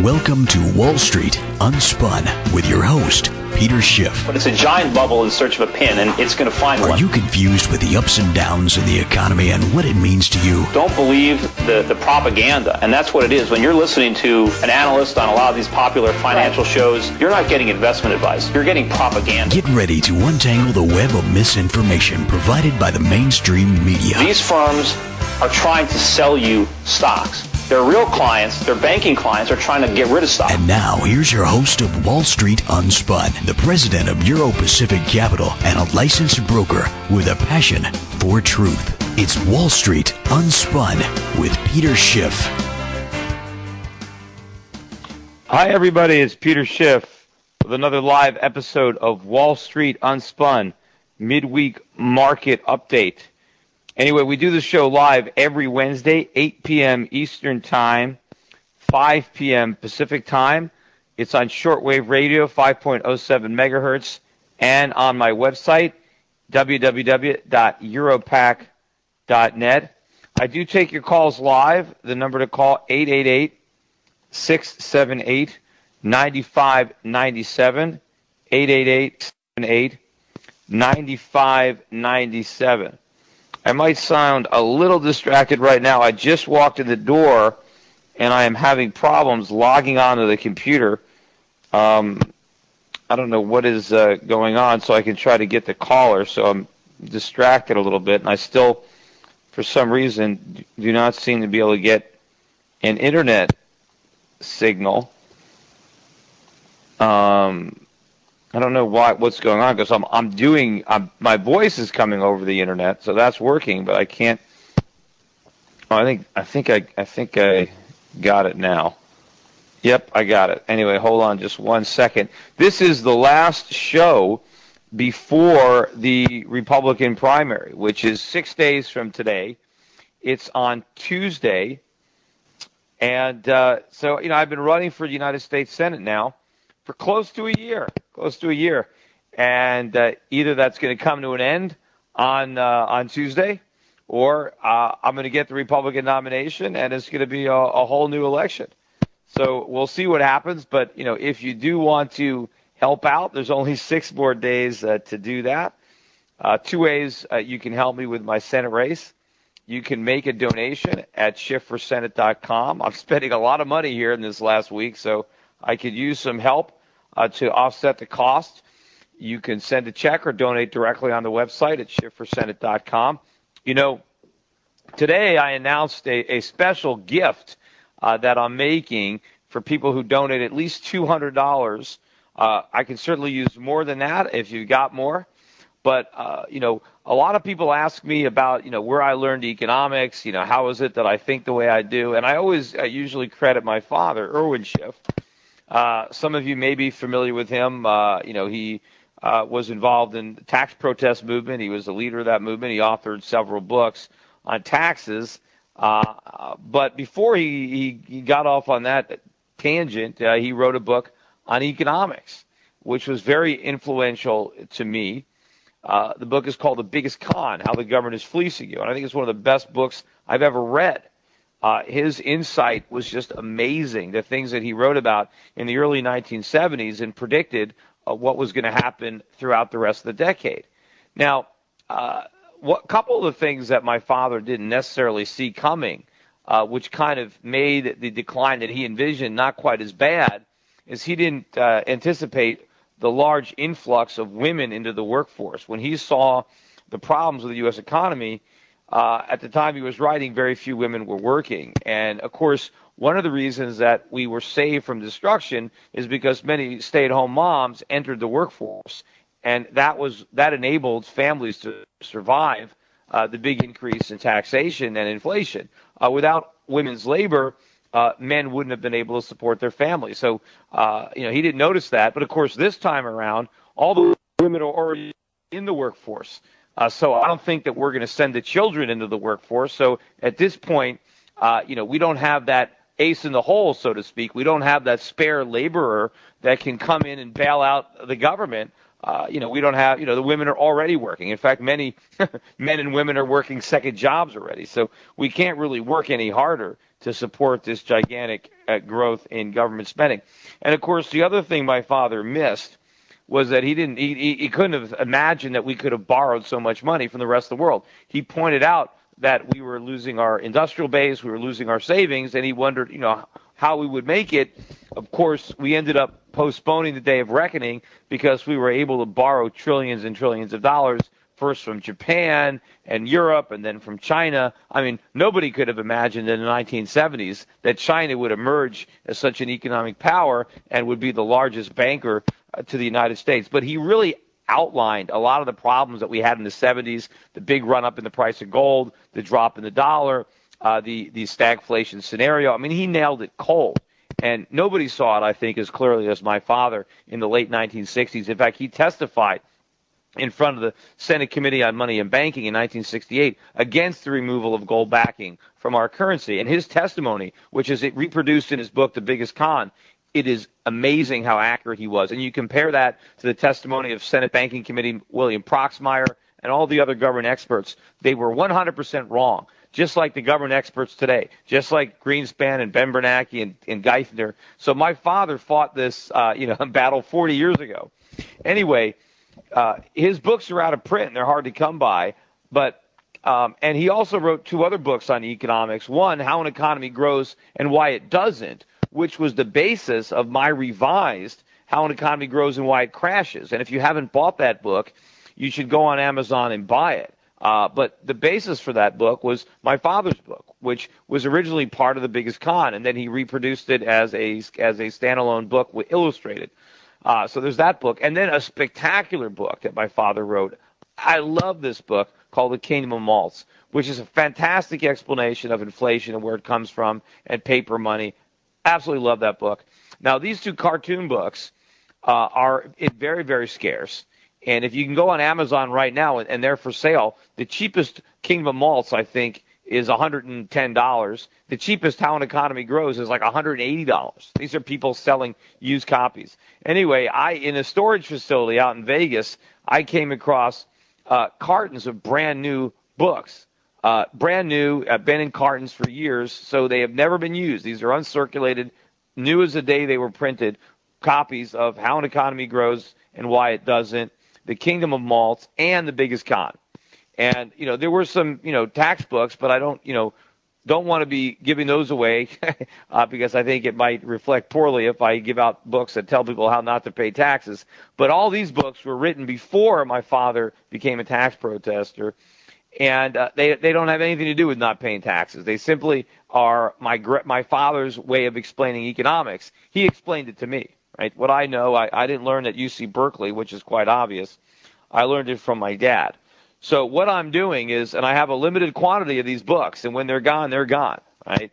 Welcome to Wall Street Unspun with your host, Peter Schiff. But it's a giant bubble in search of a pin, and it's going to find one. Are you confused with the ups and downs of the economy and what it means to you? Don't believe the propaganda, and that's what it is. When you're listening to an analyst on a lot of these popular financial shows, you're not getting investment advice. You're getting propaganda. Get ready to untangle the web of misinformation provided by the mainstream media. These firms are trying to sell you stocks. Their real clients, their banking clients, are trying to get rid of stock. And now, here's your host of Wall Street Unspun, the president of Euro Pacific Capital and a licensed broker with a passion for truth. It's Wall Street Unspun with Peter Schiff. Hi, everybody. It's Peter Schiff with another live episode of Wall Street Unspun, midweek market update. Anyway, we do the show live every Wednesday, 8 p.m. Eastern Time, 5 p.m. Pacific Time. It's on shortwave radio, 5.07 megahertz, and on my website, www.europac.net. I do take your calls live. The number to call, 888-678-9597, 888-678-9597. I might sound a little distracted right now. I just walked in the door, and I am having problems logging onto the computer. I don't know what is going on, so I can try to get the caller. So I'm distracted a little bit, and I still, for some reason, do not seem to be able to get an internet signal. I don't know what's going on, because my voice is coming over the internet, so that's working, but I can't. Oh, I think I got it now. Yep, I got it. Anyway, hold on just 1 second. This is the last show before the Republican primary, which is 6 days from today. It's on Tuesday, and so I've been running for the United States Senate now for close to a year, and either that's going to come to an end on Tuesday, or I'm going to get the Republican nomination, and it's going to be a whole new election. So we'll see what happens. But if you do want to help out, there's only 6 more days to do that. 2 ways you can help me with my Senate race. You can make a donation at shiftforsenate.com. I'm spending a lot of money here in this last week, so I could use some help to offset the cost. You can send a check or donate directly on the website at shiftforsenate.com. Today I announced a special gift that I'm making for people who donate at least $200. I can certainly use more than that if you've got more. But, a lot of people ask me about, where I learned economics, how is it that I think the way I do. And I always usually credit my father, Irwin Schiff. Some of you may be familiar with him. He was involved in the tax protest movement. He was the leader of that movement. He authored several books on taxes. But before he got off on that tangent, he wrote a book on economics, which was very influential to me. The book is called The Biggest Con, How the Government is Fleecing You. And I think it's one of the best books I've ever read. His insight was just amazing, the things that he wrote about in the early 1970s and predicted what was going to happen throughout the rest of the decade. Now, couple of the things that my father didn't necessarily see coming, which kind of made the decline that he envisioned not quite as bad, is he didn't anticipate the large influx of women into the workforce. When he saw the problems with the U.S. economy, at the time he was writing, very few women were working. And, of course, one of the reasons that we were saved from destruction is because many stay-at-home moms entered the workforce. And that enabled families to survive the big increase in taxation and inflation. Without women's labor, men wouldn't have been able to support their families. So, he didn't notice that. But, of course, this time around, all the women are already in the workforce. So I don't think that we're going to send the children into the workforce. So at this point, we don't have that ace in the hole, so to speak. We don't have that spare laborer that can come in and bail out the government. We don't have, the women are already working. In fact, many men and women are working second jobs already. So we can't really work any harder to support this gigantic growth in government spending. And, of course, the other thing my father missed was that he couldn't have imagined that we could have borrowed so much money from the rest of the world. He pointed out that we were losing our industrial base, we were losing our savings, and he wondered, how we would make it. Of course, we ended up postponing the day of reckoning because we were able to borrow trillions and trillions of dollars, first from Japan and Europe and then from China. I mean, nobody could have imagined in the 1970s that China would emerge as such an economic power and would be the largest banker to the United States. But he really outlined a lot of the problems that we had in the 70s, the big run-up in the price of gold, the drop in the dollar, the stagflation scenario. I mean, he nailed it cold. And nobody saw it, I think, as clearly as my father in the late 1960s. In fact, he testified in front of the Senate Committee on Money and Banking in 1968 against the removal of gold backing from our currency. And his testimony, which is reproduced in his book, The Biggest Con, it is amazing how accurate he was. And you compare that to the testimony of Senate Banking Committee William Proxmire and all the other government experts. They were 100% wrong, just like the government experts today, just like Greenspan and Ben Bernanke and Geithner. So my father fought this battle 40 years ago. Anyway, his books are out of print and they're hard to come by, but and he also wrote two other books on economics. One, How an Economy Grows and Why It Doesn't, which was the basis of my revised How an Economy Grows and Why It Crashes. And if you haven't bought that book, you should go on Amazon and buy it. But the basis for that book was my father's book, which was originally part of The Biggest Con, and then he reproduced it as a standalone book illustrated. So there's that book. And then a spectacular book that my father wrote. I love this book called The Kingdom of Malts, which is a fantastic explanation of inflation and where it comes from and paper money. Absolutely love that book. Now, these two cartoon books are very, very scarce. And if you can go on Amazon right now and they're for sale, the cheapest Kingdom of Malts, I think, is $110. The cheapest How an Economy Grows is like $180. These are people selling used copies. Anyway, in a storage facility out in Vegas, I came across cartons of brand new books. Brand new, been in cartons for years, so they have never been used. These are uncirculated, new as the day they were printed, copies of How an Economy Grows and Why It Doesn't, The Kingdom of Malts, and The Biggest Con. And, there were some, tax books, but I don't want to be giving those away because I think it might reflect poorly if I give out books that tell people how not to pay taxes. But all these books were written before my father became a tax protester, and they don't have anything to do with not paying taxes. They simply are my father's way of explaining economics. He explained it to me, right? What I know, I didn't learn at UC Berkeley, which is quite obvious. I learned it from my dad. So what I'm doing is, and I have a limited quantity of these books, and when they're gone, right?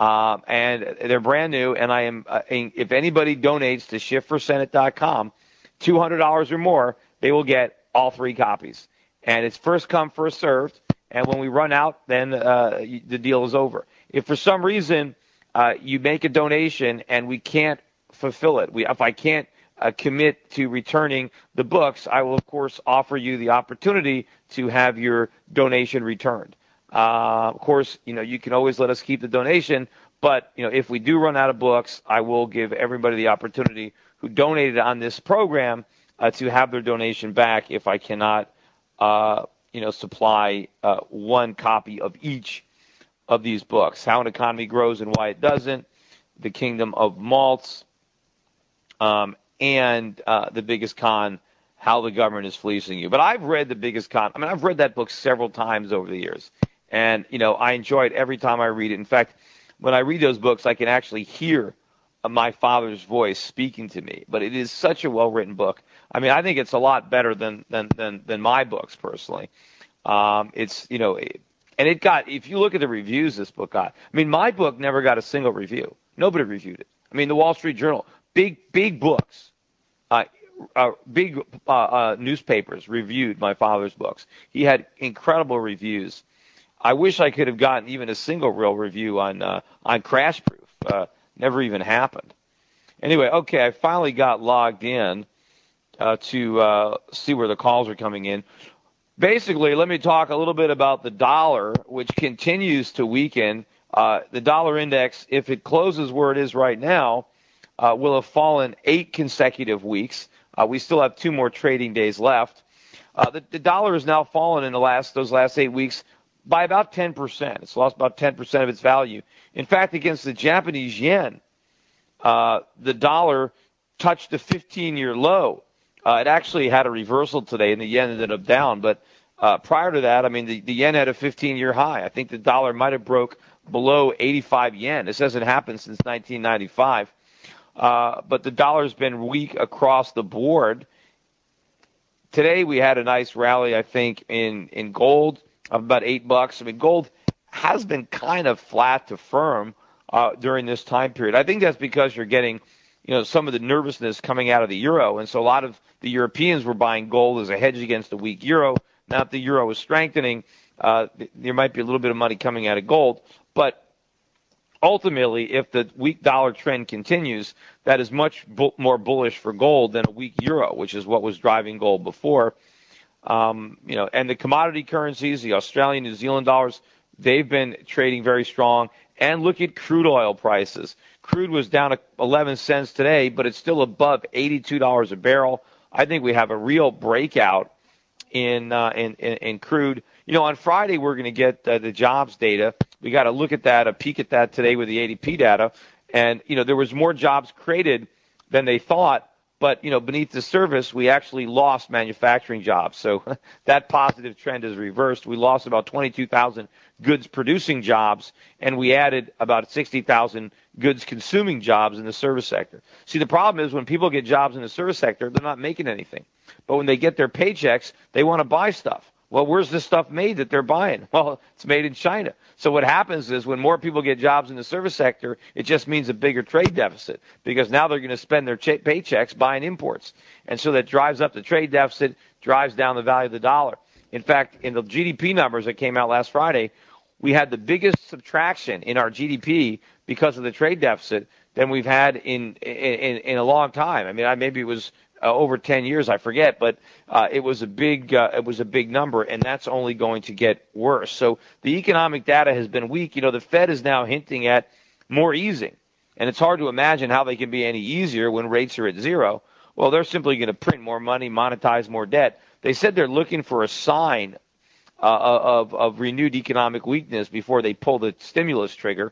And they're brand new, and I am, if anybody donates to shiftforsenate.com, $200 or more, they will get all 3 copies. And it's first come, first served, and when we run out, then the deal is over. If for some reason you make a donation and we can't fulfill it, if I can't commit to returning the books, I will, of course, offer you the opportunity to have your donation returned. Of course, you can always let us keep the donation, but, if we do run out of books, I will give everybody the opportunity who donated on this program to have their donation back if I cannot, supply 1 copy of each of these books. How an Economy Grows and Why It Doesn't, The Kingdom of Malts, and The Biggest Con, How the Government is Fleecing You. But I've read The Biggest Con. I mean, I've read that book several times over the years. And, I enjoy it every time I read it. In fact, when I read those books, I can actually hear my father's voice speaking to me. But it is such a well-written book. I mean, I think it's a lot better than my books, personally. It's, and it got, if you look at the reviews this book got, my book never got a single review. Nobody reviewed it. The Wall Street Journal, big books, big newspapers reviewed my father's books. He had incredible reviews. I wish I could have gotten even a single real review on Crash Proof. Never even happened. Anyway, okay, I finally got logged in to see where the calls are coming in. Basically, let me talk a little bit about the dollar, which continues to weaken. The dollar index, if it closes where it is right now, will have fallen 8 consecutive weeks. We still have 2 more trading days left. The dollar has now fallen in those last 8 weeks by about 10%. It's lost about 10% of its value. In fact, against the Japanese yen, the dollar touched a 15-year low. It actually had a reversal today, and the yen ended up down. But prior to that, I mean, the yen had a 15-year high. I think the dollar might have broke below 85 yen. This hasn't happened since 1995. But the dollar's been weak across the board. Today we had a nice rally, I think, in gold of about $8. I mean, gold has been kind of flat to firm during this time period. I think that's because you're getting, some of the nervousness coming out of the euro, and so a lot of the Europeans were buying gold as a hedge against the weak euro. Now that the euro is strengthening, there might be a little bit of money coming out of gold, but ultimately, if the weak dollar trend continues, that is much more bullish for gold than a weak euro, which is what was driving gold before. And the commodity currencies, the Australian, New Zealand dollars, they've been trading very strong. And look at crude oil prices. Crude was down 11 cents today, but it's still above $82 a barrel. I think we have a real breakout in crude. On Friday we're going to get the jobs data. We got to look at that, a peek at that today with the ADP data. And there was more jobs created than they thought, but beneath the surface we actually lost manufacturing jobs. So that positive trend is reversed. We lost about 22,000 goods producing jobs, and we added about 60,000 goods consuming jobs in the service sector. See, the problem is when people get jobs in the service sector, they're not making anything. But when they get their paychecks, they want to buy stuff. Well, where's this stuff made that they're buying? Well, it's made in China. So what happens is when more people get jobs in the service sector, it just means a bigger trade deficit because now they're going to spend their paychecks buying imports. And so that drives up the trade deficit, drives down the value of the dollar. In fact, in the GDP numbers that came out last Friday, we had the biggest subtraction in our GDP because of the trade deficit than we've had in a long time. I mean, maybe it was over 10 years, I forget, but it was a big number, and that's only going to get worse. So the economic data has been weak. The Fed is now hinting at more easing, and it's hard to imagine how they can be any easier when rates are at zero. Well, they're simply going to print more money, monetize more debt. They said they're looking for a sign of renewed economic weakness before they pull the stimulus trigger.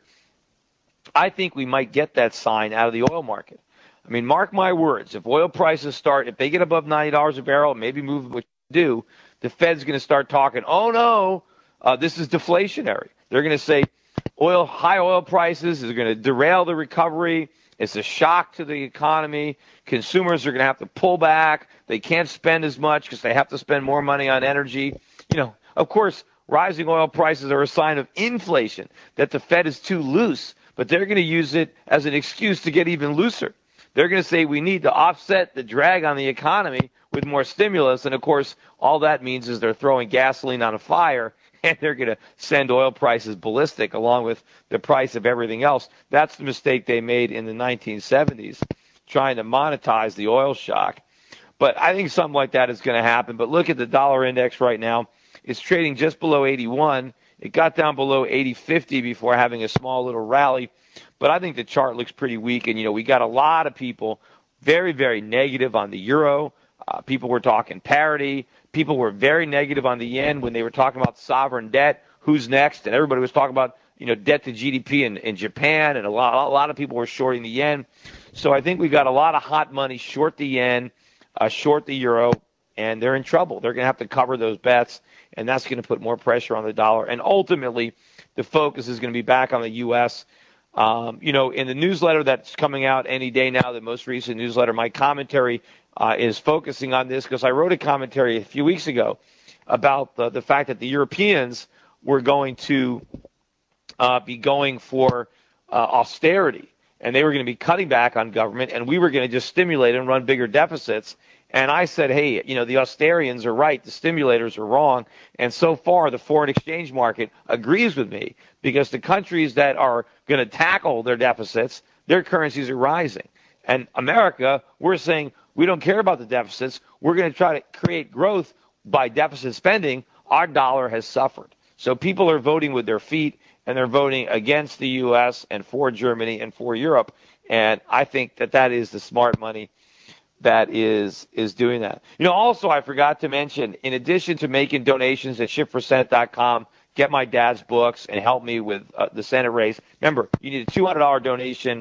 I think we might get that sign out of the oil market. I mean, mark my words, if oil prices if they get above $90 a barrel, maybe move what you do, the Fed's going to start talking, oh no, this is deflationary. They're going to say high oil prices is going to derail the recovery. It's a shock to the economy. Consumers are going to have to pull back. They can't spend as much because they have to spend more money on energy. Of course, rising oil prices are a sign of inflation, that the Fed is too loose, but they're going to use it as an excuse to get even looser. They're going to say we need to offset the drag on the economy with more stimulus. And, of course, all that means is they're throwing gasoline on a fire, and they're going to send oil prices ballistic along with the price of everything else. That's the mistake they made in the 1970s, trying to monetize the oil shock. But I think something like that is going to happen. But look at the dollar index right now. It's trading just below 81. It got down below 80.50 before having a small little rally. But I think the chart looks pretty weak. And, we got a lot of people very, very negative on the euro. People were talking parity. People were very negative on the yen when they were talking about sovereign debt. Who's next? And everybody was talking about, debt to GDP in Japan. And a lot of people were shorting the yen. So I think we got a lot of hot money short the yen, short the euro, and they're in trouble. They're going to have to cover those bets, and that's going to put more pressure on the dollar. And ultimately, the focus is going to be back on the U.S. In the newsletter that's coming out any day now, the most recent newsletter, my commentary is focusing on this because I wrote a commentary a few weeks ago about the fact that the Europeans were going to be going for austerity, and they were going to be cutting back on government, and we were going to just stimulate and run bigger deficits. And I said, hey, the Austerians are right, the stimulators are wrong. And so far, the foreign exchange market agrees with me because the countries that are going to tackle their deficits, their currencies are rising. And America, we're saying we don't care about the deficits. We're going to try to create growth by deficit spending. Our dollar has suffered. So people are voting with their feet, and they're voting against the U.S. and for Germany and for Europe. And I think that is the smart money that is doing that. Also, I forgot to mention, in addition to making donations at shiftforsenate.com, get my dad's books and help me with the Senate race. Remember, you need a $200 donation,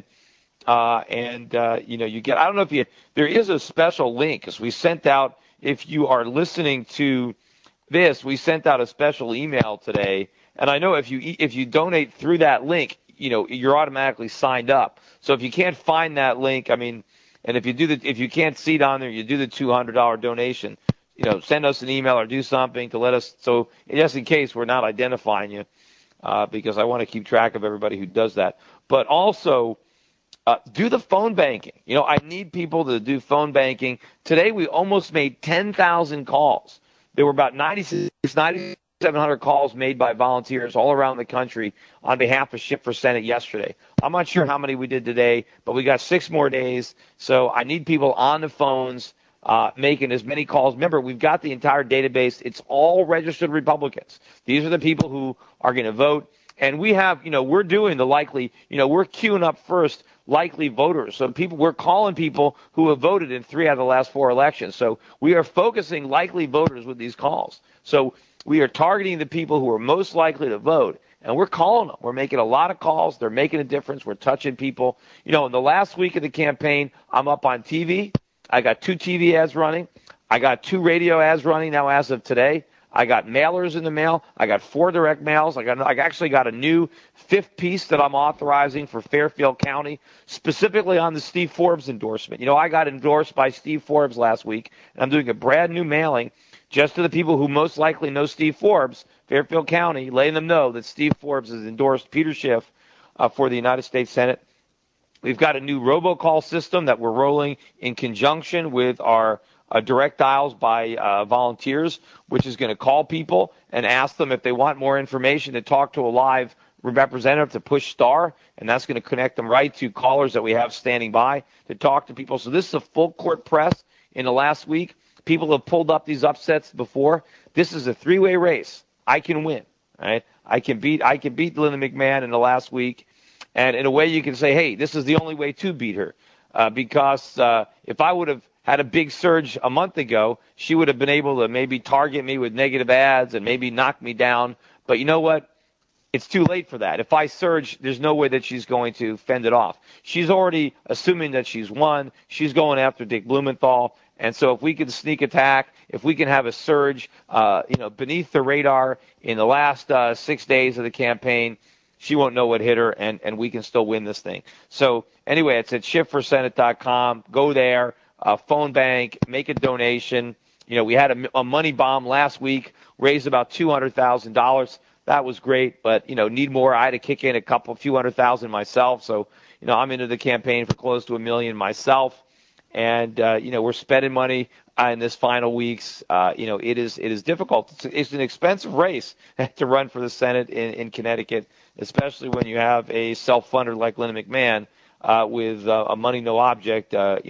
you get. I don't know if there is a special link, because we sent out, if you are listening to this, we sent out a special email today, and I know if you donate through that link, you're automatically signed up. So if you can't find that link, and if you can't see it on there, you do the $200 donation. Send us an email or do something to let us, so just in case we're not identifying you, because I want to keep track of everybody who does that. But also, do the phone banking. I need people to do phone banking. Today we almost made 10,000 calls. There were about 9,700 calls made by volunteers all around the country on behalf of Shift for Senate yesterday. I'm not sure how many we did today, but we got 6 more days. So I need people on the phones making as many calls. Remember, we've got the entire database. It's all registered Republicans. These are the people who are going to vote. And we have, we're doing the likely, we're queuing up first likely voters. So we're calling people who have voted in 3 out of the last 4 elections. So we are focusing likely voters with these calls. So we are targeting the people who are most likely to vote, and we're calling them. We're making a lot of calls. They're making a difference. We're touching people. In the last week of the campaign, I'm up on TV. I got 2 TV ads running. I got 2 radio ads running now as of today. I got mailers in the mail. I got 4 direct mails. I actually got a new 5th piece that I'm authorizing for Fairfield County, specifically on the Steve Forbes endorsement. I got endorsed by Steve Forbes last week, and I'm doing a brand new mailing just to the people who most likely know Steve Forbes, Fairfield County, letting them know that Steve Forbes has endorsed Peter Schiff for the United States Senate. We've got a new robocall system that we're rolling in conjunction with our direct dials by volunteers, which is going to call people and ask them if they want more information to talk to a live representative to push star, and that's going to connect them right to callers that we have standing by to talk to people. So this is a full court press in the last week. People have pulled up these upsets before. This is a 3-way race. I can win. Right? I can beat Linda McMahon in the last week, and in a way you can say, hey, this is the only way to beat her, because if I would have had a big surge a month ago, she would have been able to maybe target me with negative ads and maybe knock me down. But you know what? It's too late for that. If I surge, there's no way that she's going to fend it off. She's already assuming that she's won. She's going after Dick Blumenthal. And so if we can sneak attack, if we can have a surge, beneath the radar in the last 6 days of the campaign, she won't know what hit her, and we can still win this thing. So anyway, it's at shiftforsenate.com. Go there. Phone bank, make a donation. We had a money bomb last week, raised about $200,000. That was great, but, need more. I had to kick in a few $100,000 myself. So, I'm into the campaign for close to $1 million myself. And, we're spending money in this final weeks. It is difficult. It's an expensive race to run for the Senate in Connecticut, especially when you have a self-funder like Linda McMahon. With a money no object,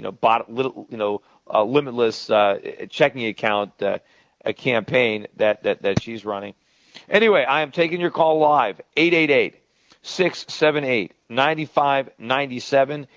limitless checking account, a campaign that she's running. Anyway, I am taking your call live, 888-678-9597,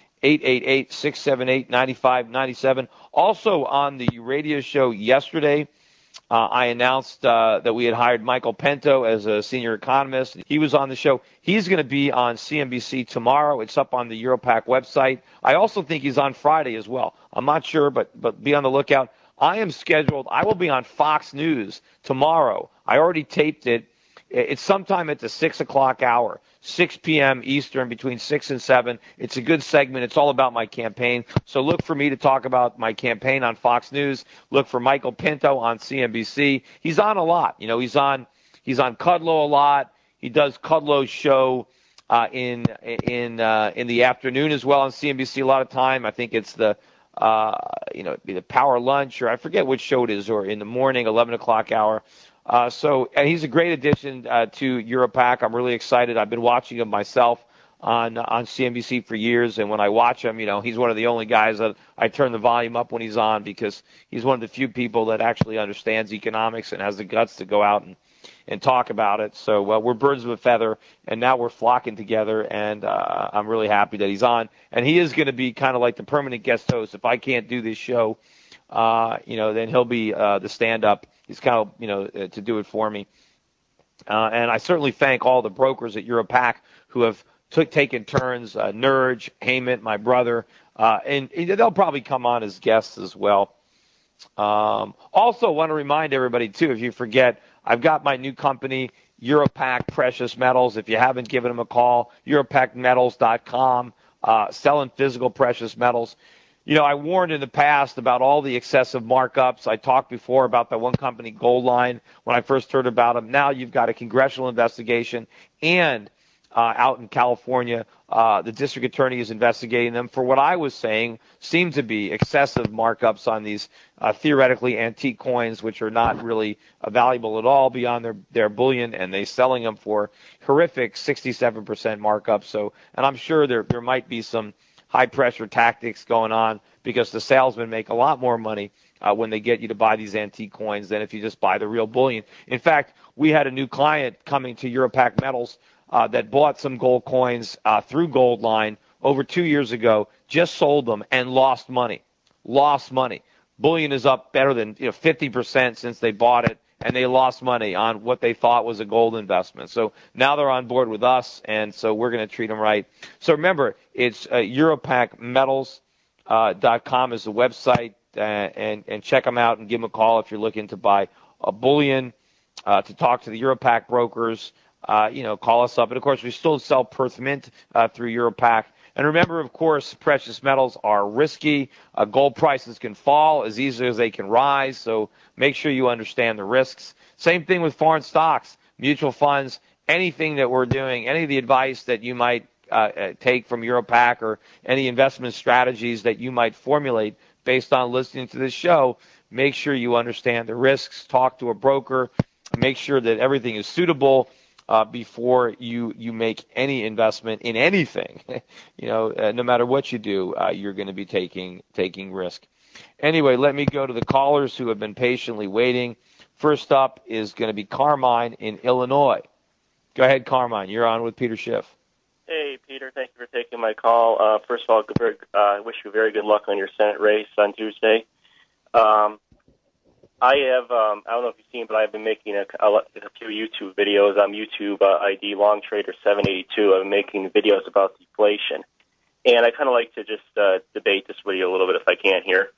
888-678-9597. Also on the radio show yesterday, I announced that we had hired Michael Pinto as a senior economist. He was on the show. He's going to be on CNBC tomorrow. It's up on the Europac website. I also think he's on Friday as well. I'm not sure, but be on the lookout. I will be on Fox News tomorrow. I already taped it. It's sometime at the 6 o'clock hour, 6 p.m. Eastern, between 6 and 7. It's a good segment. It's all about my campaign. So look for me to talk about my campaign on Fox News. Look for Michael Pinto on CNBC. He's on a lot. He's on Kudlow a lot. He does Kudlow's show in the afternoon as well on CNBC a lot of time. I think it's the Power Lunch, or I forget which show it is, or in the morning, 11 o'clock hour. And he's a great addition to Europac. I'm really excited. I've been watching him myself on CNBC for years, and when I watch him, he's one of the only guys that I turn the volume up when he's on, because he's one of the few people that actually understands economics and has the guts to go out and talk about it. So we're birds of a feather, and now we're flocking together, and I'm really happy that he's on. And he is going to be kind of like the permanent guest host. If I can't do this show, then he'll be the stand-up. He's kind of, to do it for me. And I certainly thank all the brokers at Europac who have taken turns, Nurj, Heyman, my brother, and they'll probably come on as guests as well. Also want to remind everybody, too, if you forget, I've got my new company, Europac Precious Metals. If you haven't given them a call, EuropacMetals.com, selling physical precious metals. I warned in the past about all the excessive markups. I talked before about that one company, Goldline, when I first heard about them. Now you've got a congressional investigation, and out in California, the district attorney is investigating them for what I was saying seemed to be excessive markups on these theoretically antique coins, which are not really valuable at all beyond their bullion, and they're selling them for horrific 67% markup. So, and I'm sure there might be some high-pressure tactics going on because the salesmen make a lot more money when they get you to buy these antique coins than if you just buy the real bullion. In fact, we had a new client coming to Europac Metals that bought some gold coins through Goldline over 2 years ago, just sold them and lost money. Bullion is up better than 50% since they bought it, and they lost money on what they thought was a gold investment. So now they're on board with us, and so we're going to treat them right. So remember, it's EuropacMetals.com is the website, and check them out and give them a call if you're looking to buy a bullion, to talk to the Europac brokers. Call us up. And, of course, we still sell Perth Mint through Europac. And remember, of course, precious metals are risky. Gold prices can fall as easily as they can rise, so make sure you understand the risks. Same thing with foreign stocks, mutual funds, anything that we're doing, any of the advice that you might take from Europac or any investment strategies that you might formulate based on listening to this show, make sure you understand the risks. Talk to a broker. Make sure that everything is suitable before you make any investment in anything. No matter what you do, you're going to be taking risk. Anyway, let me go to the callers who have been patiently waiting. First up is going to be Carmine in Illinois. Go ahead, Carmine. You're on with Peter Schiff. Hey, Peter. Thank you for taking my call. First of all, I wish you very good luck on your Senate race on Tuesday. I don't know if you've seen, but I've been making a few YouTube videos. I'm YouTube ID Long Trader 782. I'm making videos about deflation. And I kind of like to just debate this with you a little bit if I can here.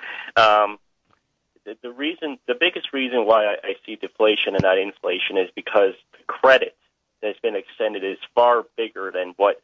The biggest reason why I see deflation and not inflation is because the credit that's been extended is far bigger than what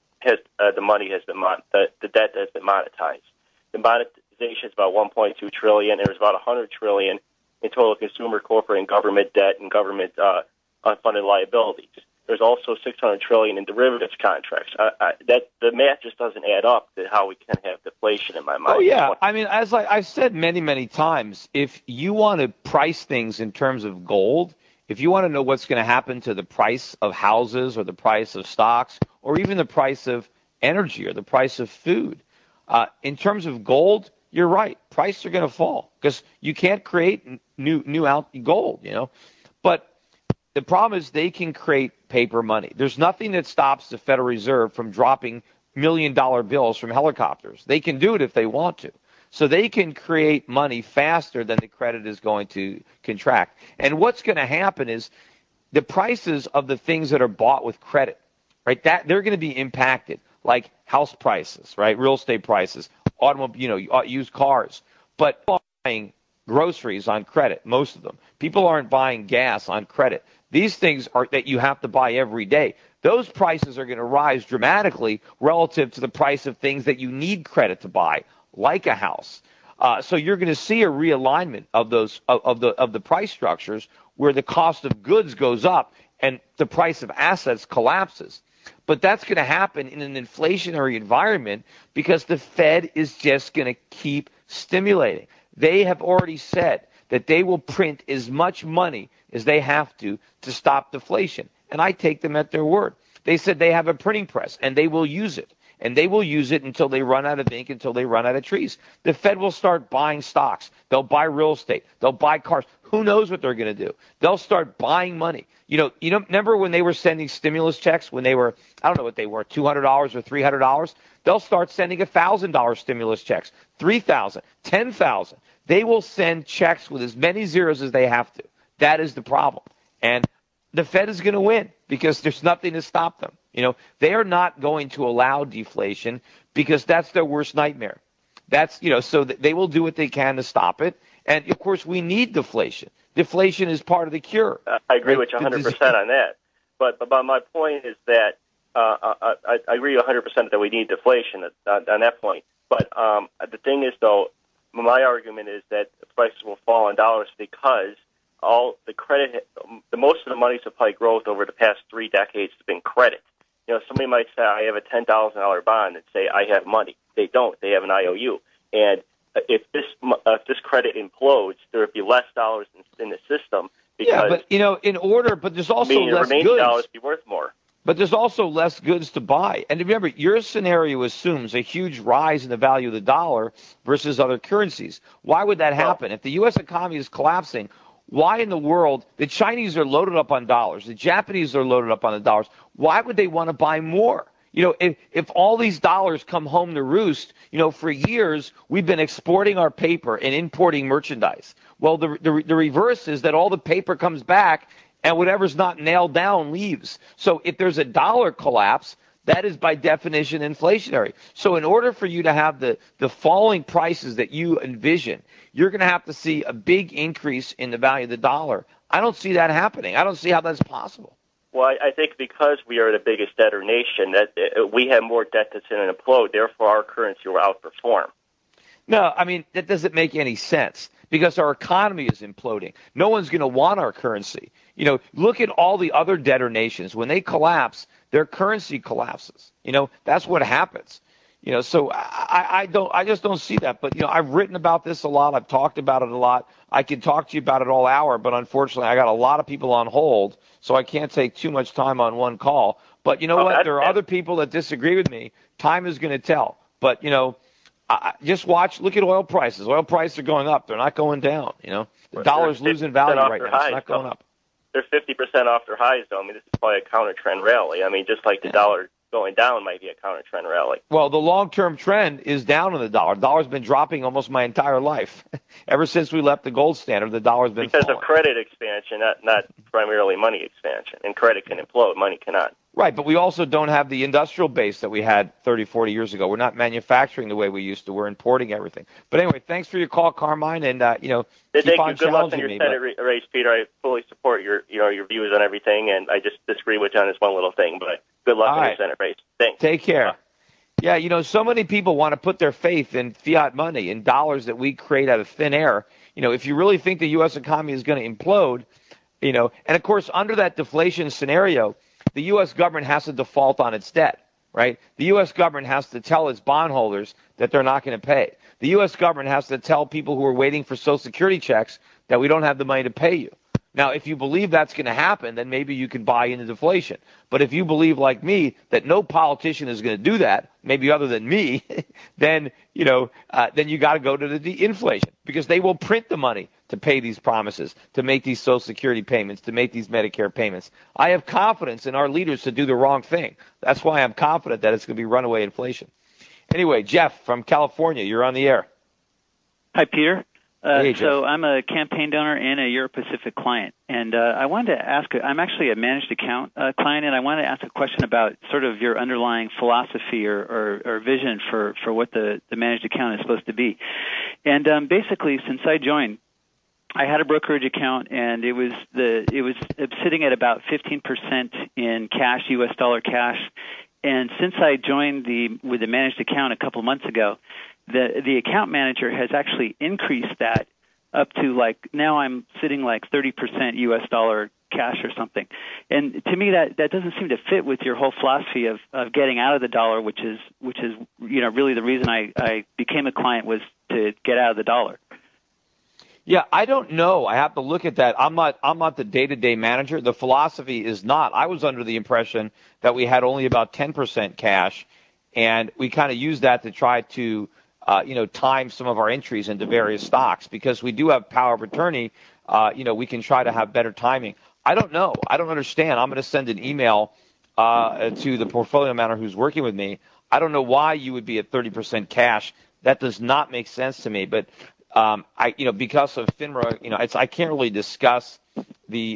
the money has been the debt has been monetized. The monetization is about $1.2 trillion. There's about $100 trillion in total consumer, corporate, and government debt and government unfunded liabilities. There's also $600 trillion in derivatives contracts. The math just doesn't add up to how we can have deflation in my mind. Oh yeah, I mean, as I've said many times, if you want to price things in terms of gold, if you want to know what's going to happen to the price of houses or the price of stocks or even the price of energy or the price of food, in terms of gold, you're right. Prices are going to fall because you can't create new out gold, But the problem is they can create paper money. There's nothing that stops the Federal Reserve from dropping $1 million bills from helicopters. They can do it if they want to. So they can create money faster than the credit is going to contract. And what's going to happen is the prices of the things that are bought with credit, right, that they're going to be impacted, like house prices, right, real estate prices, automobile, used cars. But people aren't buying groceries on credit, most of them. People aren't buying gas on credit. These things are that you have to buy every day. Those prices are going to rise dramatically relative to the price of things that you need credit to buy, like a house. So you're going to see a realignment of those of the price structures where the cost of goods goes up and the price of assets collapses. But that's going to happen in an inflationary environment because the Fed is just going to keep stimulating. They have already said that they will print as much money as they have to stop deflation. And I take them at their word. They said they have a printing press, and they will use it. And they will use it until they run out of ink, until they run out of trees. The Fed will start buying stocks. They'll buy real estate. They'll buy cars. who knows what they're going to do? They'll start buying money. Remember when they were sending stimulus checks when they were, I don't know what they were, $200 or $300? They'll start sending $1,000 stimulus checks, $3,000, $10,000. They will send checks with as many zeros as they have to. That is the problem. And the Fed is going to win because there's nothing to stop them. They are not going to allow deflation because that's their worst nightmare. So they will do what they can to stop it. And, of course, we need deflation. Deflation is part of the cure. I agree with you 100% on that. But my point is that I agree 100% that we need deflation on that point. But the thing is, though, my argument is that the prices will fall in dollars because all the credit, most of the money supply growth over the past 3 decades has been credit. Somebody might say, I have a $10,000 bond and say, I have money. They don't. They have an IOU. And if this credit implodes, there would be less dollars in the system. Because, but there's also less remaining goods. Dollars be worth more. But there's also less goods to buy. And remember, your scenario assumes a huge rise in the value of the dollar versus other currencies. Why would that happen? If the U.S. economy is collapsing, why in the world, the Chinese are loaded up on dollars, the Japanese are loaded up on the dollars, why would they want to buy more? If all these dollars come home to roost, for years we've been exporting our paper and importing merchandise. Well, the reverse is that all the paper comes back and whatever's not nailed down leaves. So if there's a dollar collapse, that is by definition inflationary. So in order for you to have the falling prices that you envision, you're going to have to see a big increase in the value of the dollar. I don't see that happening. I don't see how that's possible. Well, I think because we are the biggest debtor nation, that we have more debt that's in an implode. Therefore, our currency will outperform. No, that doesn't make any sense because our economy is imploding. No one's going to want our currency. Look at all the other debtor nations. When they collapse, their currency collapses. That's what happens. So I just don't see that. But, I've written about this a lot. I've talked about it a lot. I could talk to you about it all hour, but unfortunately I got a lot of people on hold, so I can't take too much time on one call. But you know what? There are other people that disagree with me. Time is going to tell. But, just look at oil prices. Oil prices are going up. They're not going down. The dollar's losing value right now. It's not going up. They're 50% off their highs, though. This is probably a counter-trend rally. Just like the dollar going down might be a counter-trend rally. Well, the long-term trend is down on the dollar. The dollar's been dropping almost my entire life. Ever since we left the gold standard, the dollar's been because falling. Of credit expansion, not primarily money expansion. And credit can implode. Money cannot. Right, but we also don't have the industrial base that we had 30, 40 years ago. We're not manufacturing the way we used to. We're importing everything. But anyway, thanks for your call, Carmine, and keep on challenging Good luck on your Senate race, Peter. I fully support your views on everything, and I just disagree with you on this one little thing. But good luck on your Senate race. Thanks. Take care. Yeah, so many people want to put their faith in fiat money, in dollars that we create out of thin air. If you really think the U.S. economy is going to implode, and of course, under that deflation scenario, the U.S. government has to default on its debt, right? The U.S. government has to tell its bondholders that they're not going to pay. The U.S. government has to tell people who are waiting for Social Security checks that we don't have the money to pay you. Now, if you believe that's going to happen, then maybe you can buy into deflation. But if you believe, like me, that no politician is going to do that, maybe other than me, then you got to go to the inflation because they will print the money to pay these promises, to make these Social Security payments, to make these Medicare payments. I have confidence in our leaders to do the wrong thing. That's why I'm confident that it's going to be runaway inflation. Anyway, Jeff from California, you're on the air. Hi, Peter. Hey, so I'm a campaign donor and a Euro-Pacific client, and I wanted to ask, I'm actually a managed account client, and I wanted to ask a question about sort of your underlying philosophy or vision for what the managed account is supposed to be. And basically, since I joined, I had a brokerage account, and it was sitting at about 15% in cash, U.S. dollar cash. And since I joined with the managed account a couple months ago, the account manager has actually increased that up to now I'm sitting 30% U.S. dollar cash or something. And to me, that doesn't seem to fit with your whole philosophy of getting out of the dollar, which is really the reason I became a client was to get out of the dollar. Yeah, I don't know. I have to look at that. I'm not the day-to-day manager. The philosophy is not. I was under the impression that we had only about 10% cash, and we kind of used that to try to time some of our entries into various stocks because we do have power of attorney. We can try to have better timing. I don't know. I don't understand. I'm going to send an email to the portfolio manager who's working with me. I don't know why you would be at 30% cash. That does not make sense to me. But because of FINRA, I can't really discuss the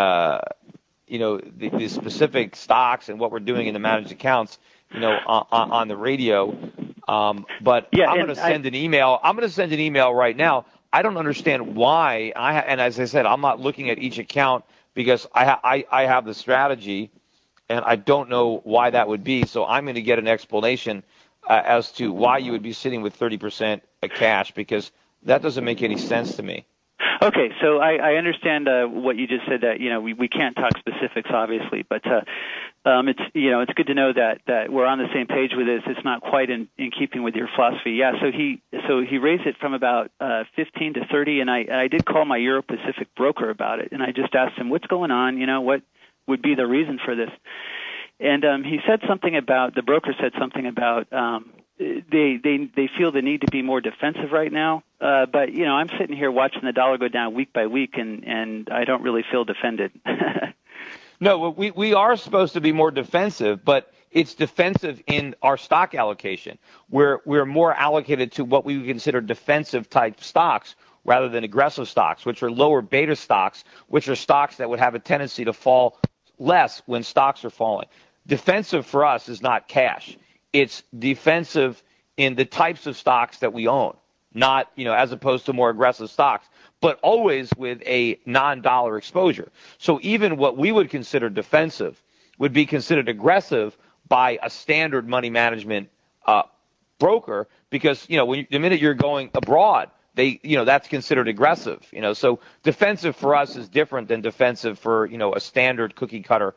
specific stocks and what we're doing in the managed accounts, on the radio. But I'm going to send an email. I'm going to send an email right now. I don't understand why. And as I said, I'm not looking at each account because I have the strategy, and I don't know why that would be. So I'm going to get an explanation as to why you would be sitting with 30% cash, because that doesn't make any sense to me. Okay, so I understand what you just said, that we can't talk specifics, obviously, but it's good to know that we're on the same page with this. It's not quite in keeping with your philosophy. Yeah, so he raised it from about 15 to 30, and I did call my Euro Pacific broker about it, and I just asked him what's going on. What would be the reason for this? And he said something about, the broker said something about they feel the need to be more defensive right now. But I'm sitting here watching the dollar go down week by week, and I don't really feel defended. No, we are supposed to be more defensive, but it's defensive in our stock allocation. We're more allocated to what we would consider defensive type stocks rather than aggressive stocks, which are lower beta stocks, which are stocks that would have a tendency to fall less when stocks are falling. Defensive for us is not cash. It's defensive in the types of stocks that we own, not, as opposed to more aggressive stocks, but always with a non-dollar exposure. So even what we would consider defensive would be considered aggressive by a standard money management broker, because, the minute you're going abroad, that's considered aggressive. So defensive for us is different than defensive for, a standard cookie cutter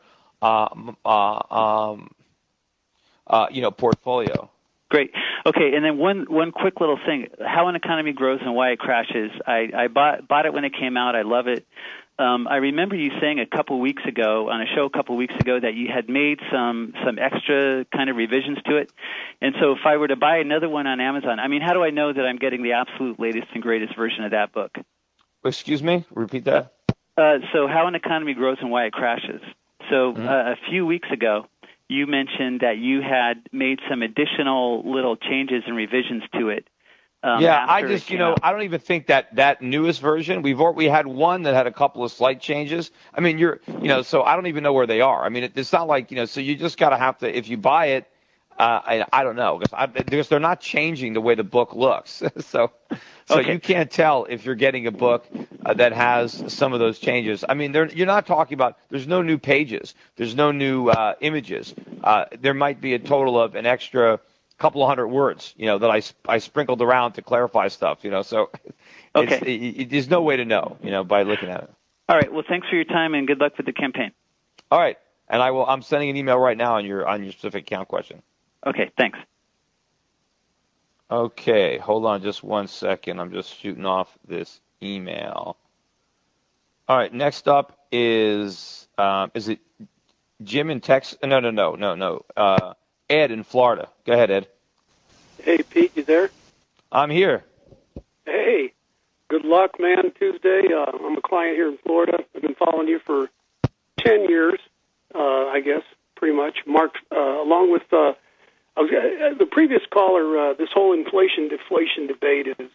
portfolio. Great. Okay, and then one quick little thing: how an economy grows and why it crashes. I bought it when it came out. I love it. I remember you saying a couple weeks ago on a show that you had made some extra kind of revisions to it. And so if I were to buy another one on Amazon, how do I know that I'm getting the absolute latest and greatest version of that book? Excuse me? Repeat that. So how an economy grows and why it crashes. So a few weeks ago, you mentioned that you had made some additional little changes and revisions to it. I just, I don't even think that newest version. We had one that had a couple of slight changes. So I don't even know where they are. It's not like, so you just got to have to, if you buy it, I don't know, because they're not changing the way the book looks. So okay. You can't tell if you're getting a book that has some of those changes. You're not talking about, there's no new pages. There's no new images. There might be a total of an extra couple of hundred words, that I sprinkled around to clarify stuff, so okay. There's no way to know, by looking at it. All right. Well, thanks for your time and good luck with the campaign. All right. And I'm sending an email right now on your specific account question. Okay. Thanks. Okay. Hold on just 1 second. I'm just shooting off this email. All right. Next up is it Jim in Texas? No. Ed in Florida. Go ahead, Ed. Hey, Pete, you there? I'm here. Hey, good luck, man, Tuesday. I'm a client here in Florida. I've been following you for 10 years, I guess, pretty much. Mark, along with the previous caller, this whole inflation-deflation debate is,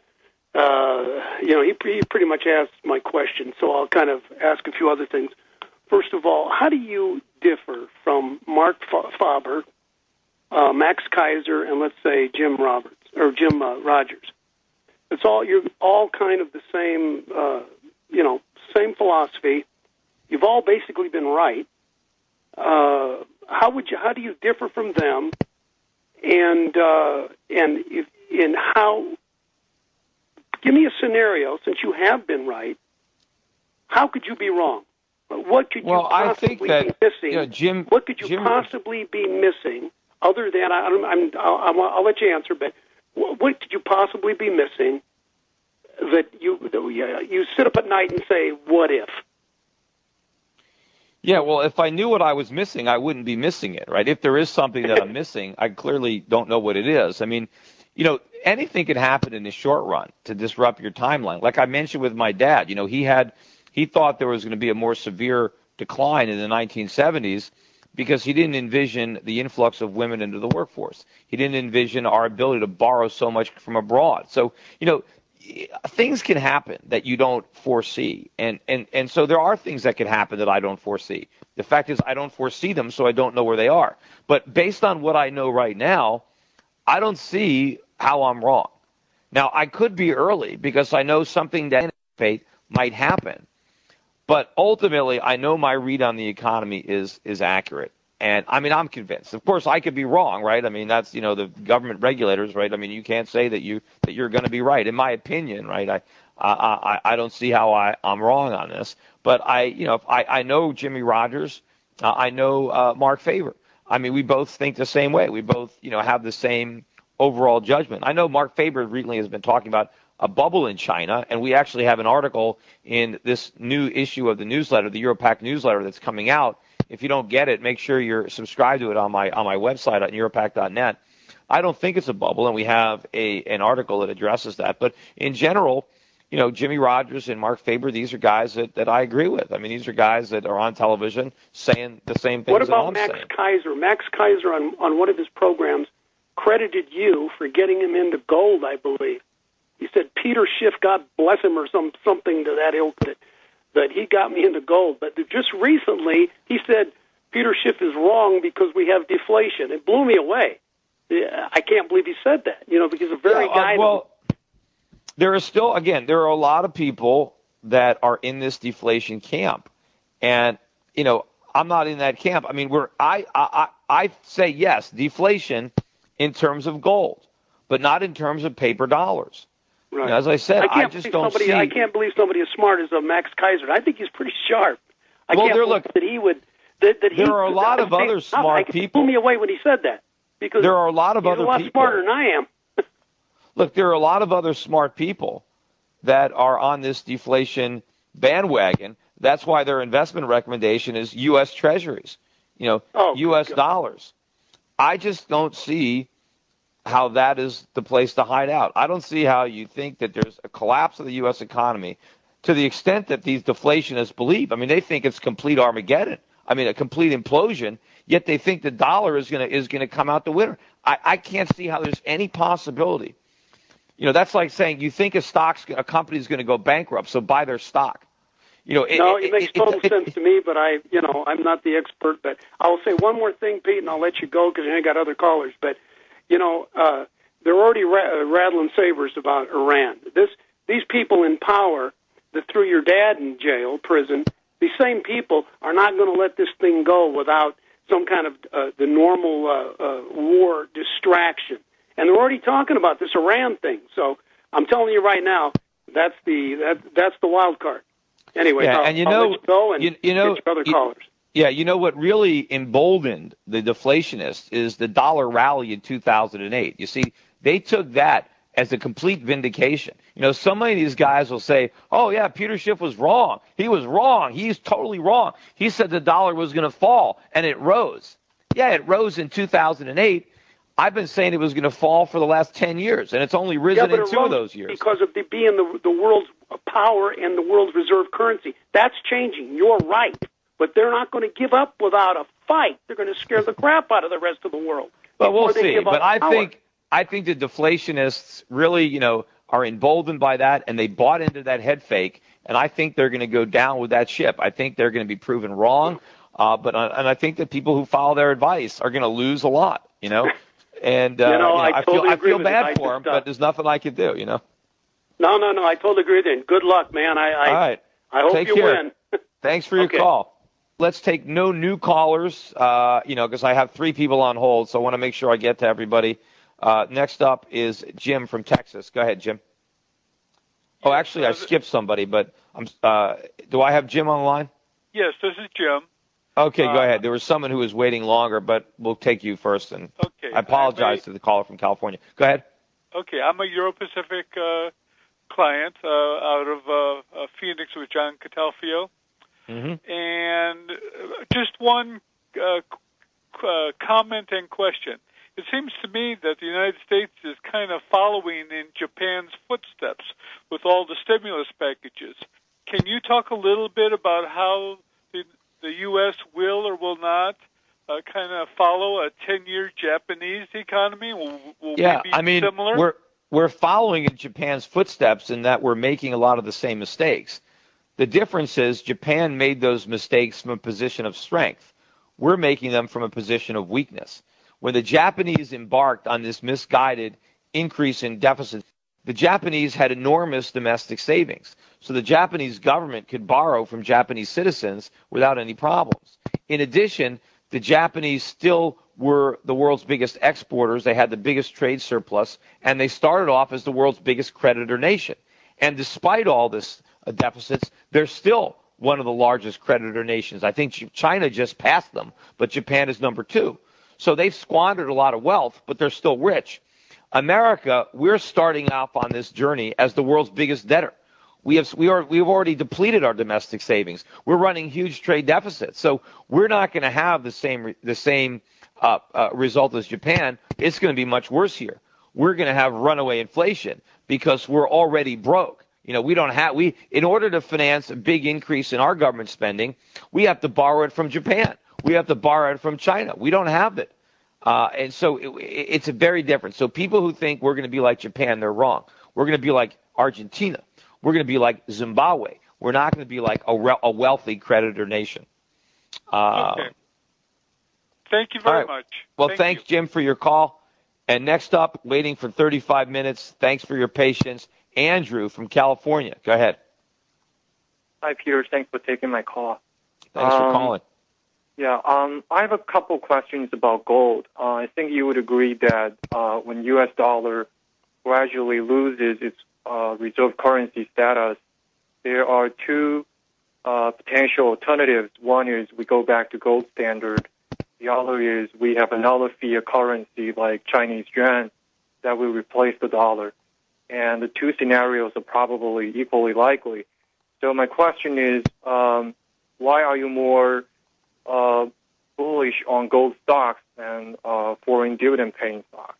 he pretty much asked my question, so I'll kind of ask a few other things. First of all, how do you differ from Mark Faber, Max Kaiser, and let's say Jim Rogers? You're all kind of the same, same philosophy. You've all basically been right. How do you differ from them? And how? Give me a scenario. Since you have been right, how could you be wrong? What could you possibly be missing? Jim. What could you possibly be missing? Other than I'll let you answer, but what could you possibly be missing that you sit up at night and say, "What if?" Yeah, well, if I knew what I was missing, I wouldn't be missing it, right? If there is something that I'm missing, I clearly don't know what it is. anything could happen in the short run to disrupt your timeline. Like I mentioned with my dad, he thought there was going to be a more severe decline in the 1970s because he didn't envision the influx of women into the workforce. He didn't envision our ability to borrow so much from abroad. So, things can happen that you don't foresee. And so there are things that can happen that I don't foresee. The fact is I don't foresee them, so I don't know where they are. But based on what I know right now, I don't see how I'm wrong. Now, I could be early because I know something that might happen. But ultimately, I know my read on the economy is accurate. And, I'm convinced. Of course, I could be wrong, right? That's, the government regulators, right? You can't say that you're going to be right. In my opinion, right, I don't see how I'm wrong on this. But I know Jimmy Rogers. I know Mark Faber. We both think the same way. We both, have the same overall judgment. I know Mark Faber recently has been talking about a bubble in China, and we actually have an article in this new issue of the newsletter, the Europac newsletter that's coming out. If you don't get it, make sure you're subscribed to it on my website at europac.net. I don't think it's a bubble, and we have an article that addresses that. But in general, Jimmy Rogers and Mark Faber, these are guys that I agree with. These are guys that are on television saying the same things. What about that I'm Max saying. Kaiser? Max Kaiser on one of his programs credited you for getting him into gold, I believe. He said Peter Schiff, God bless him, or something to that ilk, that he got me into gold. But just recently, he said Peter Schiff is wrong because we have deflation. It blew me away. I can't believe he said that, because the very guy... There are a lot of people that are in this deflation camp. And, I'm not in that camp. I say yes, deflation in terms of gold, but not in terms of paper dollars. Right. As I said, I just don't see. I can't believe somebody as smart as Max Kaiser. I think he's pretty sharp. I can't believe that he would. There are a lot of other smart people. Blew me away when he said that because there are a lot of he's other a lot people. smarter than I am. Look, there are a lot of other smart people that are on this deflation bandwagon. That's why their investment recommendation is U.S. Treasuries, U.S. dollars. I just don't see how that is the place to hide out. I don't see how you think that there's a collapse of the U.S. economy to the extent that these deflationists believe. They think it's complete Armageddon. A complete implosion. Yet they think the dollar is going to come out the winner. I can't see how there's any possibility. That's like saying you think a company is going to go bankrupt, so buy their stock. It makes total sense to me, but I'm not the expert. But I'll say one more thing, Pete, and I'll let you go because I got other callers. But they're already rattling sabers about Iran. These people in power that threw your dad in jail, prison, these same people are not going to let this thing go without some kind of the normal war distraction. And they're already talking about this Iran thing. So I'm telling you right now, that's the wild card. Anyway, yeah, I'll let you go and get your other callers. Yeah, what really emboldened the deflationists is the dollar rally in 2008. You see, they took that as a complete vindication. So many of these guys will say, oh, yeah, Peter Schiff was wrong. He was wrong. He's totally wrong. He said the dollar was going to fall, and it rose. Yeah, it rose in 2008. I've been saying it was going to fall for the last 10 years, and it's only risen in 2 of those years. Because of being the world's power and the world's reserve currency. That's changing. You're right. But they're not going to give up without a fight. They're going to scare the crap out of the rest of the world. But we'll see. But I think the deflationists really, are emboldened by that, and they bought into that head fake, and I think they're going to go down with that ship. I think they're going to be proven wrong, and I think that people who follow their advice are going to lose a lot, And I feel bad for them, but there's nothing I can do, No, I totally agree with you. Good luck, man. All right. I hope Take you care. win. Thanks for your call. Let's take no new callers, because I have 3 people on hold, so I want to make sure I get to everybody. Next up is Jim from Texas. Go ahead, Jim. Oh, actually, I skipped somebody, but do I have Jim on the line? Yes, this is Jim. Okay, go ahead. There was someone who was waiting longer, but we'll take you first. And okay, I apologize to the caller from California. Go ahead. Okay, I'm a Euro-Pacific client out of Phoenix with John Catalfio. Mm-hmm. And just one comment and question. it seems to me that the United States is kind of following in Japan's footsteps with all the stimulus packages. Can you talk a little bit about how the U.S. will or will not kind of follow a 10-year Japanese economy? Will we be similar? We're following in Japan's footsteps in that we're making a lot of the same mistakes. The difference is Japan made those mistakes from a position of strength. We're making them from a position of weakness. When the Japanese embarked on this misguided increase in deficit, the Japanese had enormous domestic savings. So the Japanese government could borrow from Japanese citizens without any problems. In addition, the Japanese still were the world's biggest exporters. They had the biggest trade surplus, and they started off as the world's biggest creditor nation. And despite all this deficits, they're still one of the largest creditor nations. I think China just passed them, but Japan is number 2. So they've squandered a lot of wealth, but they're still rich. America, we're starting off on this journey as the world's biggest debtor. We've already depleted our domestic savings. We're running huge trade deficits. So we're not going to have the same result as Japan. It's going to be much worse here. We're going to have runaway inflation because we're already broke. In order to finance a big increase in our government spending, we have to borrow it from Japan. We have to borrow it from China. We don't have it. And so it's a very different. So people who think we're going to be like Japan, they're wrong. We're going to be like Argentina. We're going to be like Zimbabwe. We're not going to be like a wealthy creditor nation. Okay. Thank you very much. Well, thanks, Jim, for your call. And next up, waiting for 35 minutes, thanks for your patience, Andrew from California. Go ahead. Hi, Peter. Thanks for taking my call. Thanks for calling. Yeah, I have a couple questions about gold. I think you would agree that when U.S. dollar gradually loses its reserve currency status, there are two potential alternatives. One is we go back to gold standard. The other is we have another fiat currency like Chinese yuan that will replace the dollar. And the two scenarios are probably equally likely. So my question is, why are you more bullish on gold stocks than foreign dividend-paying stocks?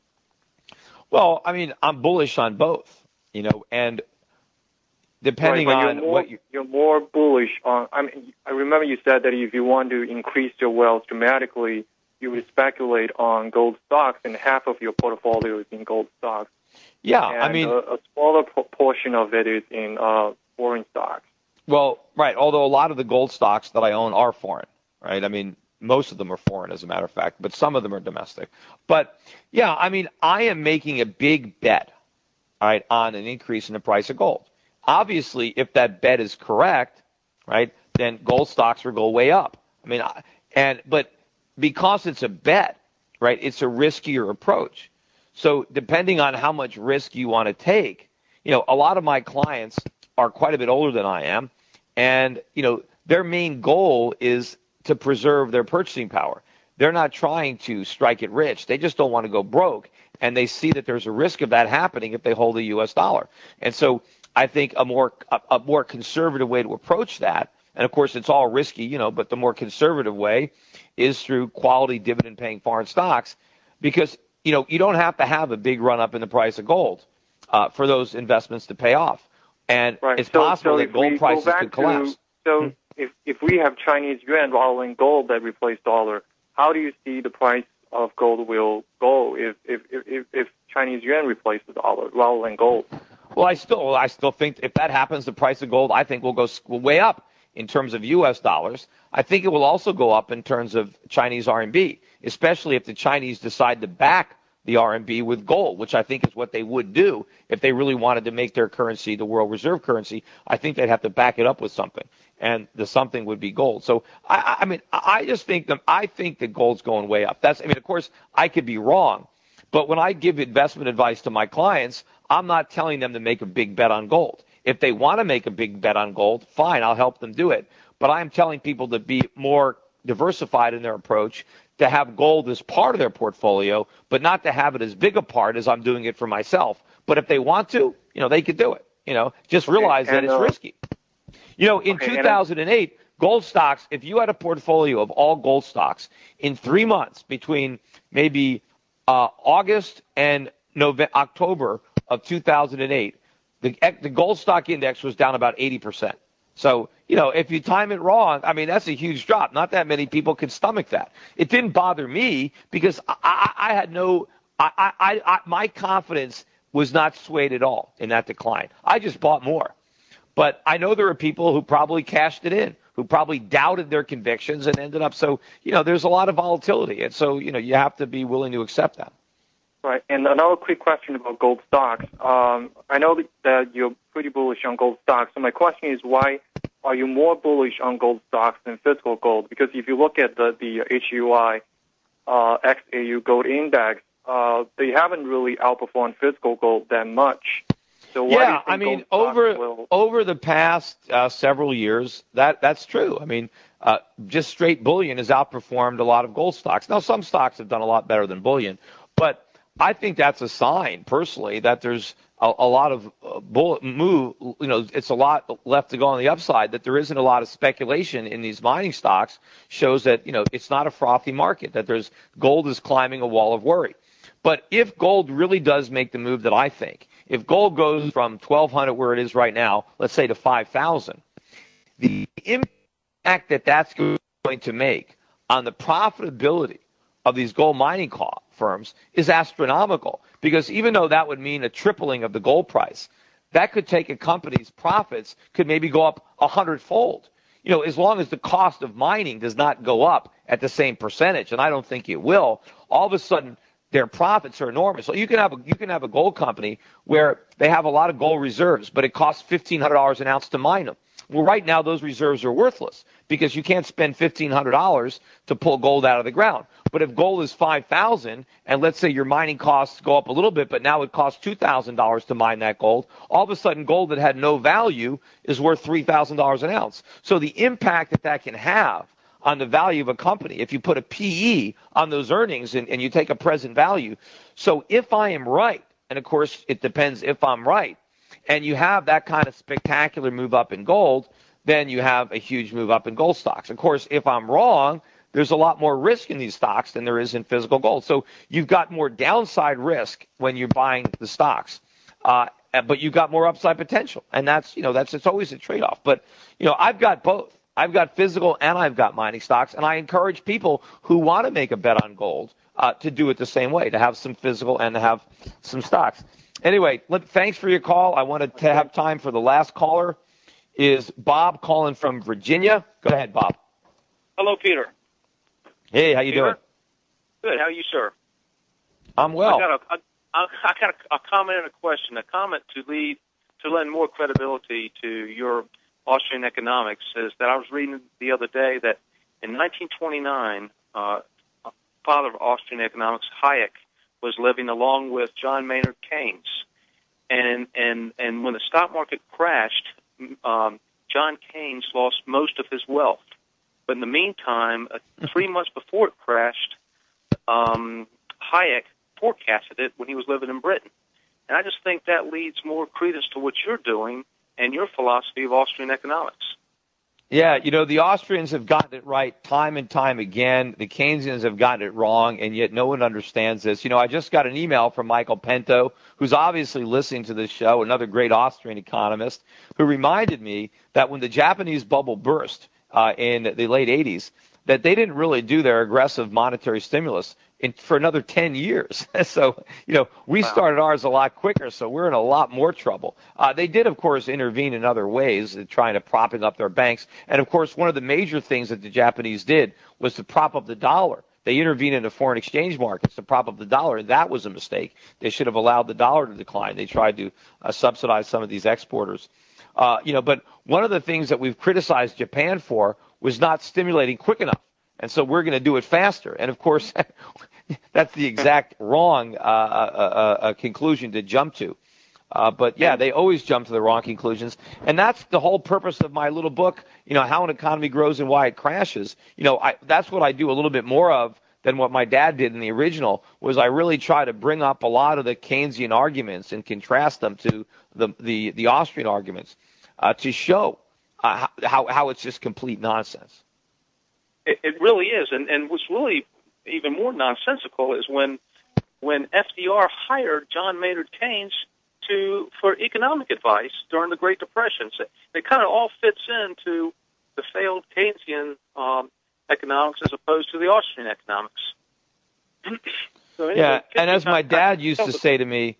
Well, I mean, I'm bullish on both, and depending on what you're more bullish on. I mean, I remember you said that if you want to increase your wealth dramatically, you would speculate on gold stocks, and half of your portfolio is in gold stocks. Yeah, and I mean, a smaller portion of it is in foreign stocks. Well, right. Although a lot of the gold stocks that I own are foreign, right? I mean, most of them are foreign, as a matter of fact, but some of them are domestic. But yeah, I mean, I am making a big bet, all right, on an increase in the price of gold. Obviously, if that bet is correct, right, then gold stocks will go way up. I mean, but because it's a bet, right, it's a riskier approach. So depending on how much risk you want to take, a lot of my clients are quite a bit older than I am, and their main goal is to preserve their purchasing power. They're not trying to strike it rich. They just don't want to go broke, and they see that there's a risk of that happening if they hold the U.S. dollar. And so I think a more conservative way to approach that, and of course it's all risky, but the more conservative way is through quality dividend-paying foreign stocks, because you don't have to have a big run-up in the price of gold for those investments to pay off. And it's possible that gold prices could collapse. If we have Chinese yuan rather than gold that replace dollar, how do you see the price of gold will go if Chinese yuan replaces the dollar rather than gold? Well, I still think if that happens, the price of gold, I think, will go way up in terms of U.S. dollars. I think it will also go up in terms of Chinese RMB, especially if the Chinese decide to back the RMB with gold, which I think is what they would do if they really wanted to make their currency the world reserve currency. I think they'd have to back it up with something, and the something would be gold. So I think that gold's going way up. Of course, I could be wrong, but when I give investment advice to my clients, I'm not telling them to make a big bet on gold. If they want to make a big bet on gold, fine, I'll help them do it. But I'm telling people to be more diversified in their approach, to have gold as part of their portfolio, but not to have it as big a part as I'm doing it for myself. But if they want to, they could do it. Just realize that it's risky. In 2008, gold stocks, if you had a portfolio of all gold stocks in 3 months between maybe August and October of 2008, the gold stock index was down about 80%. So, if you time it wrong, I mean, that's a huge drop. Not that many people can stomach that. It didn't bother me because I had my confidence was not swayed at all in that decline. I just bought more. But I know there are people who probably cashed it in, who probably doubted their convictions and ended up. So, there's a lot of volatility. And so, you have to be willing to accept that. Right. And another quick question about gold stocks. I know that you're pretty bullish on gold stocks. So my question is, why are you more bullish on gold stocks than physical gold? Because if you look at the HUI XAU gold index, they haven't really outperformed physical gold that much. So why do you think over the past several years, that's true. I mean, just straight bullion has outperformed a lot of gold stocks. Now, some stocks have done a lot better than bullion, but I think that's a sign, personally, that there's a lot of move. It's a lot left to go on the upside. That there isn't a lot of speculation in these mining stocks shows that it's not a frothy market. That gold is climbing a wall of worry. But if gold really does make the move that I think, if gold goes from 1,200 where it is right now, let's say to 5,000, the impact that that's going to make on the profitability of these gold mining firms is astronomical, because even though that would mean a tripling of the gold price, that could take a company's profits could maybe go up 100-fold. As long as the cost of mining does not go up at the same percentage, and I don't think it will, all of a sudden their profits are enormous. So you can have a gold company where they have a lot of gold reserves, but it costs $1,500 an ounce to mine them. Well, right now those reserves are worthless because you can't spend $1,500 to pull gold out of the ground. But if gold is $5,000, and let's say your mining costs go up a little bit, but now it costs $2,000 to mine that gold, all of a sudden gold that had no value is worth $3,000 an ounce. So the impact that can have on the value of a company, if you put a PE on those earnings and you take a present value. So if I am right, and of course it depends if I'm right, and you have that kind of spectacular move up in gold, then you have a huge move up in gold stocks. Of course, if I'm wrong, there's a lot more risk in these stocks than there is in physical gold. So you've got more downside risk when you're buying the stocks, but you've got more upside potential. And it's always a trade-off. But, I've got both. I've got physical and I've got mining stocks. And I encourage people who want to make a bet on gold to do it the same way, to have some physical and to have some stocks. Anyway, thanks for your call. I wanted to have time for the last caller. Is Bob calling from Virginia? Go ahead, Bob. Hello, Peter. Hey, how you doing? Good. How are you, sir? I'm well. I got a comment and a question. A comment to lend more credibility to your Austrian economics is that I was reading the other day that in 1929, father of Austrian economics, Hayek, was living along with John Maynard Keynes, and when the stock market crashed, John Keynes lost most of his wealth. But in the meantime, 3 months before it crashed, Hayek forecasted it when he was living in Britain. And I just think that leads more credence to what you're doing and your philosophy of Austrian economics. Yeah, the Austrians have gotten it right time and time again. The Keynesians have gotten it wrong, and yet no one understands this. I just got an email from Michael Pento, who's obviously listening to this show, another great Austrian economist, who reminded me that when the Japanese bubble burst in the late 80s, that they didn't really do their aggressive monetary stimulus for another 10 years. So, we started ours a lot quicker, so we're in a lot more trouble. They did, of course, intervene in other ways, trying to propping up their banks. And, of course, one of the major things that the Japanese did was to prop up the dollar. They intervened in the foreign exchange markets to prop up the dollar, and that was a mistake. They should have allowed the dollar to decline. They tried to subsidize some of these exporters. But one of the things that we've criticized Japan for was not stimulating quick enough. And so we're going to do it faster. And, of course, that's the exact wrong conclusion to jump to. But, yeah, they always jump to the wrong conclusions. And that's the whole purpose of my little book, How an Economy Grows and Why It Crashes. That's what I do a little bit more of than what my dad did in the original, was I really try to bring up a lot of the Keynesian arguments and contrast them to the Austrian arguments to show how it's just complete nonsense. It really is. And what's really even more nonsensical is when when FDR hired John Maynard Keynes for economic advice during the Great Depression. So it kind of all fits into the failed Keynesian economics as opposed to the Austrian economics. So anyway, yeah, and as my dad used to say to me,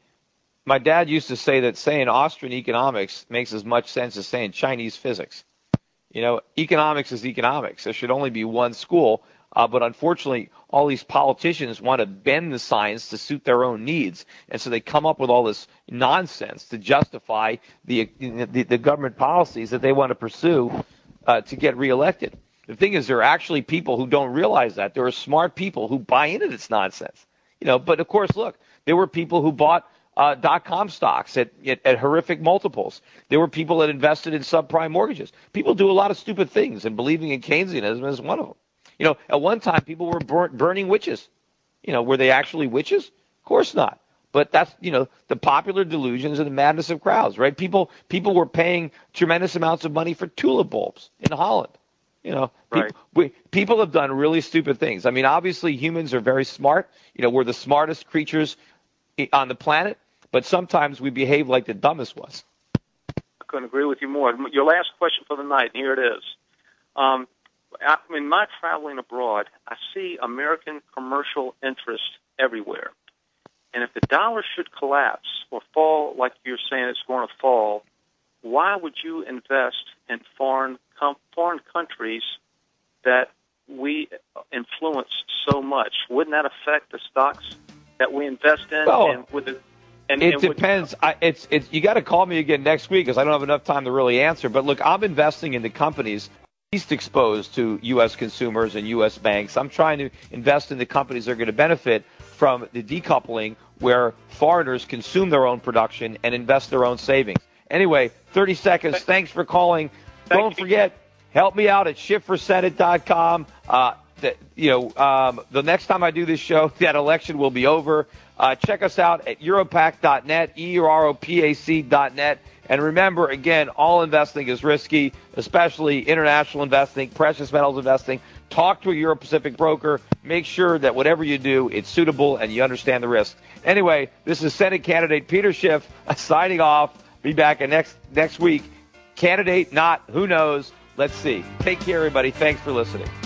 that saying Austrian economics makes as much sense as saying Chinese physics. Economics is economics. There should only be one school. But unfortunately, all these politicians want to bend the science to suit their own needs, and so they come up with all this nonsense to justify the government policies that they want to pursue to get reelected. The thing is, there are actually people who don't realize that. There are smart people who buy into this nonsense. But of course, look, there were people who bought .com stocks at horrific multiples. There were people that invested in subprime mortgages. People do a lot of stupid things, and believing in Keynesianism is one of them. At one time, people were burning witches. Were they actually witches? Of course not. But that's, the popular delusions and the madness of crowds, right? People were paying tremendous amounts of money for tulip bulbs in Holland. Right. People have done really stupid things. I mean, obviously, humans are very smart. We're the smartest creatures on the planet, but sometimes we behave like the dumbest ones. I couldn't agree with you more. Your last question for the night, and here it is. In my traveling abroad, I see American commercial interest everywhere. And if the dollar should collapse or fall like you're saying it's going to fall, why would you invest in foreign countries that we influence so much? Wouldn't that affect the stocks that we invest in? Well, it depends. You got to call me again next week because I don't have enough time to really answer. But look, I'm investing in the companies least exposed to U.S. consumers and U.S. banks. I'm trying to invest in the companies that are going to benefit from the decoupling where foreigners consume their own production and invest their own savings. Anyway, 30 seconds. Thanks for calling. Don't forget, help me out at shiftforsenate.com. The next time I do this show, that election will be over. Check us out at Europac.net, EUROPAC.net. And remember, again, all investing is risky, especially international investing, precious metals investing. Talk to a Euro-Pacific broker. Make sure that whatever you do, it's suitable and you understand the risk. Anyway, this is Senate candidate Peter Schiff signing off. Be back next week. Candidate, not, who knows? Let's see. Take care, everybody. Thanks for listening.